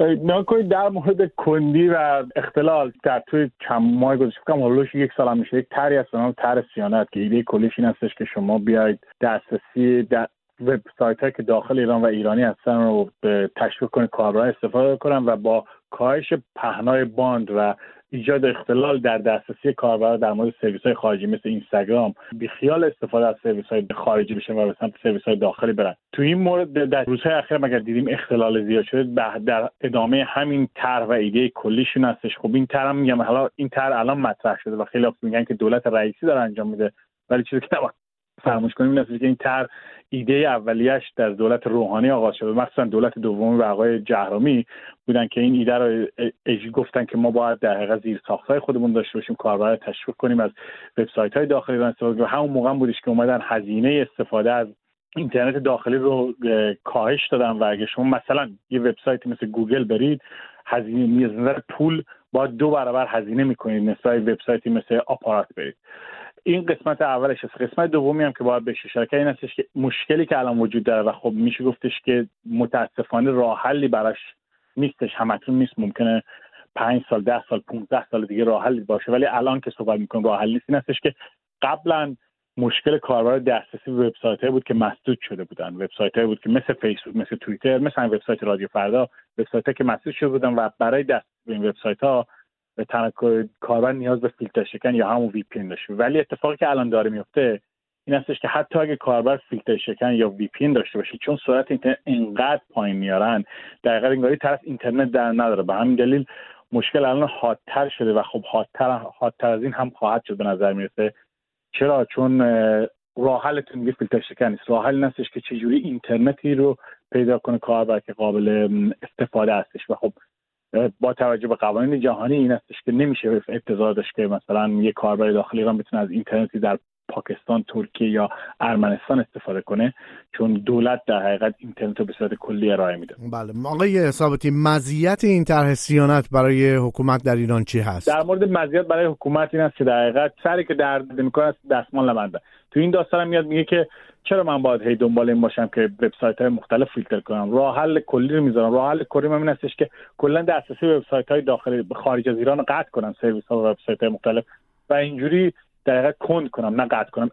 نکنید در مورد کندی و اختلال در توی چند ماه گذشته فکرم حدودش 1 سال هم میشه، یک طرحی هست به نام طرح صیانت که ایده کلیش این هستش که شما بیاید دسترسی وبسایت‌هایی که داخل ایران و ایرانی هستن رو تشویق کنید کاربران استفاده کنن و با کاهش پهنای باند و ایجاد اختلال در دسترسی کاربران در مورد سرویس‌های خارجی مثل اینستاگرام بیخیال استفاده از سرویس‌های خارجی بشن و به سمت سرویس‌های داخلی برن. تو این مورد در روزهای اخیر مگر دیدیم اختلال زیاد شده، در ادامه همین طرح و ایده کلیشون هستش. خب این طرح میگم حالا این طرح الان مطرح شده و خیلی میگن که دولت رئیسی داره انجام میده، ولی چیزی که فراموش کنیم این است که این طرح ایده اولیه‌اش در دولت روحانی آغاز شده، مثلا دولت دومی و آقای جهرومی بودن که این ایده رو گفتن که ما باید در حقیقت زیرساخت‌های خودمون داشته باشیم، کاربرا تشویق کنیم از وبسایت‌های داخلی ایران استفاده کنیم. همون موقع بودش که اومدن هزینه استفاده از اینترنت داخلی رو کاهش دادن و اگه شما مثلا یه وبسایت مثل گوگل برید، هزینه میزنه پول با 2 برابر هزینه می‌کنید نسبت به وبسایتی مثل آپارات برید. این قسمت اولش است. قسمت دومی هم که باید بهش اشاره کنیم این هستش که مشکلی که الان وجود داره و خب میشه گفتش که متاسفانه راه حلی براش نیستش، همکنون نیست، ممکنه 5 سال 10 سال 15 سال دیگه راه حلی باشه، ولی الان که صحبت می‌کنیم راه حل نیست. این هستش که قبلا مشکل کاربر دسترسی به وبسایت‌های بود که مسدود شده بودن، وبسایت‌های بود که مثل فیسبوک، مثل توییتر، مثل وبسایت رادیو فردا، وبسایت‌ها که مسدود شده بودن و برای دسترسی به این وبسایت‌ها به کاربر نیاز به فیلتر شکن یا همون وی پی ان داشته. ولی اتفاقی که الان داره میفته این هستش که حتی اگه کاربر فیلتر شکن یا وی پی ان داشته باشه، چون سرعت اینترنت اینقدر پایین میارن در حقیقت انگاری طرف اینترنت در نداره. به همین دلیل مشکل الان حادتر شده و خب حادتر از این هم خواهد شد به نظر میرسه. چرا؟ چون راه حلتون میگه فیلتر شکن نیست، راه حل هستش که چجوری اینترنتی رو پیدا کنه کاربر که قابل استفاده هستش. و خب با توجه به قوانین جهانی این هستش که نمیشه انتظار داشت که مثلا یک کاربر داخل ایران بتونه از اینترنتی در پاکستان، ترکیه یا ارمنستان استفاده کنه، چون دولت در حقیقت اینترنت رو به صورت کلی ارائه میده. بله آقای ثابتی، مزیت این طرح صیانت برای حکومت در ایران چی هست؟ در مورد مزیت برای حکومت این است که در حقیقت سری که درد میکنه دستمال نبنده. تو این داستان میاد میگه که چرا من باید هی دنبال این باشم که وبسایت‌های مختلف فیلتر کنم؟ راه حل کلی رو میذارم. راه حل کلی من این هستش که کلا دسترسی به وبسایت‌های داخلی خارج از ایران رو قطع کنم، سرویس‌ها و وبسایت‌های مختلف، و اینجوری در حقیقت کند کنم نه قطع کنم،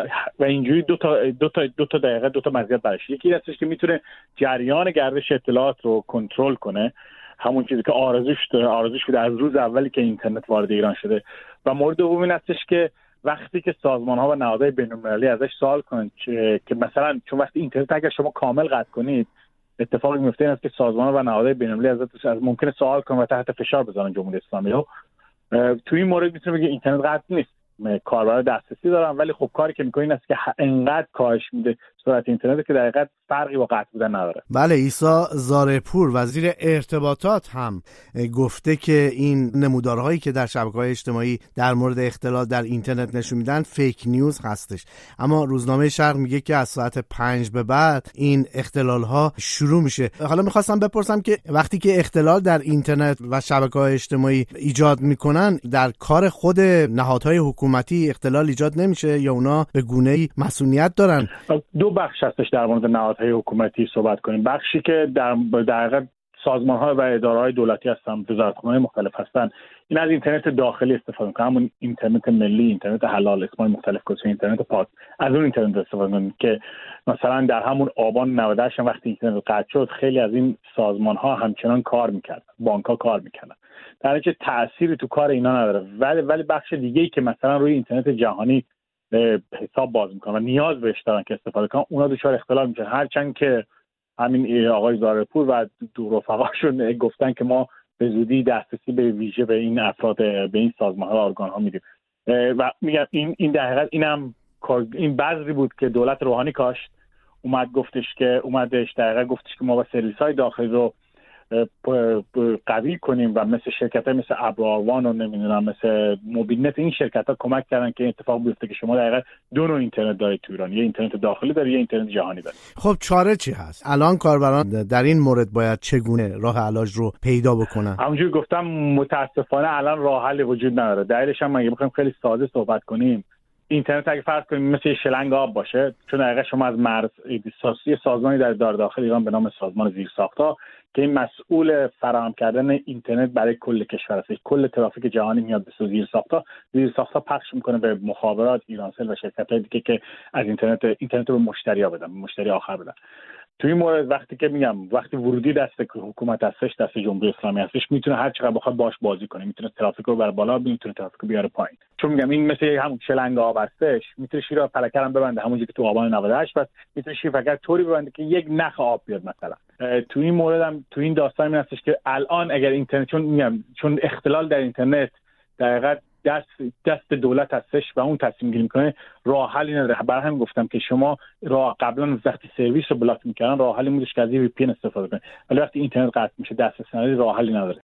و اینجوری دو تا دقیقه دو تا مزیت برش. یکی هستش که میتونه جریان گردش اطلاعات رو کنترل کنه، همون چیزی که آرزوش بود از روز اولی که اینترنت وارد ایران شده. و مورد دوم این هستش که وقتی که سازمان‌ها و نهادهای بین‌المللی ازش سوال کنن که مثلا چون وقتی اینترنت اگر شما کامل قطع کنید اتفاقی میفته این است که سازمان‌ها و نهادهای بین‌المللی از ممکنه سوال کنن و تحت فشار بذارن جمهوری اسلامی رو. تو این مورد میتونه بگه اینترنت قطع نیست، کاربرا دسترسی دارن، ولی خب کاری که میکنه این است که انقدر کاهش میده سرعت اینترنت که در حقیقت فرقی با قطع بودن نداره. بله، عیسی زارعپور وزیر ارتباطات هم گفته که این نمودارهایی که در شبکه‌های اجتماعی در مورد اختلال در اینترنت نشون میدن فیک نیوز هستش، اما روزنامه شرق میگه که از ساعت 5 به بعد این اختلال‌ها شروع میشه. حالا میخواستم بپرسم که وقتی که اختلال در اینترنت و شبکه‌های اجتماعی ایجاد میکنن در کار خود نهادهای حکومتی اختلال ایجاد نمیشه یا اونا به گونه‌ای مسئولیت دارن؟ دو بخش هستش در مورد نهادهای حکومتی صحبت کنیم. بخشی که در حقیقت سازمان‌ها و اداره‌های دولتی هستن، وزارتخونه‌های مختلف هستن، این از اینترنت داخلی استفاده می‌کنن، همون اینترنت ملی، اینترنت حلال، اسمای مختلف گذاشتن، اینترنت پاک، از اون اینترنت استفاده می‌کنن که مثلا در همون آبان 98 وقتی اینترنت قطع شد خیلی از این سازمان‌ها همچنان کار می‌کردن، بانک‌ها کار می‌کردن، در نتیجه تأثیری تو کار اینا نداره. ولی بخش دیگه‌ای که مثلا روی اینترنت جهانی حساب باز میکنن و نیاز بهش دارن که استفاده کنن، اونا دچار اختلال میشن. هرچند که همین آقای زارعپور و دو رفقاشون گفتن که ما به زودی دسترسی به ویژه به این افراد، به این سازمان‌ها و ارگان‌ها میدیم. و میگم این در حقیقت این بذری بود که دولت روحانی کاشت. اومدش در حقیقت گفتش که ما با سرویس‌های داخلی رو قوی کنیم و مثل شرکت‌های مثل ابراروان و نمیدونم مثل موبیلنت، این شرکت‌ها کمک کردن که این اتفاق بیفته که شما دقیقاً دو نوع اینترنت دارید تو ایران، یه اینترنت داخلی دارید، یه اینترنت جهانی دارید. خب چاره چی هست؟ الان کاربران در این مورد باید چگونه راه علاج رو پیدا بکنن؟ همونجوری گفتم متاسفانه الان راه حلی وجود نداره. دلیلش هم اگه بخوایم خیلی ساده صحبت کنیم اینترنت اگه فرض کنیم مثل شلنگ آب باشه، چون دقیقا شما از مرز سازمانی در داخل ایران به نام سازمان زیرساخت‌ها که این مسئول فراهم کردن اینترنت برای کل کشور است. کل ترافیک جهانی میاد به زیرساخت‌ها پخش میکنه به مخابرات، ایرانسل و شرکت‌های دیگه که از اینترنت رو به مشتری‌ها بدن، به مشتری آخر بدن. تو این مورد وقتی ورودی دست حکومت هستش، دست جمهوری اسلامی هستش، میتونه هر چقدر بخواد باش بازی کنه، میتونه ترافیک رو بر بالا، میتونه ترافیک رو بیاره پایین. چون میگم این مثل همون شلنگ آب هستش، میتونه شیر پلکر هم ببنده، همونجوری که تو آبان 98 بس میتونه شیر پلکر طوری ببنده که یک نخ آب بیاد مثلا. تو این مورد هم تو این داستان این هستش که الان اگر اینترنت، چون اختلال در اینترنت دقیقاً دست دولت هستش و اون تصمیم گیری میکنه، راه حلی نداره. برای همین گفتم که شما قبلا وقتی سرویس رو بلاک میکردن راه حلی بودش که از وی پی ان استفاده کنید، ولی وقتی اینترنت قطع میشه دسترسی نداری، راه حلی نداره.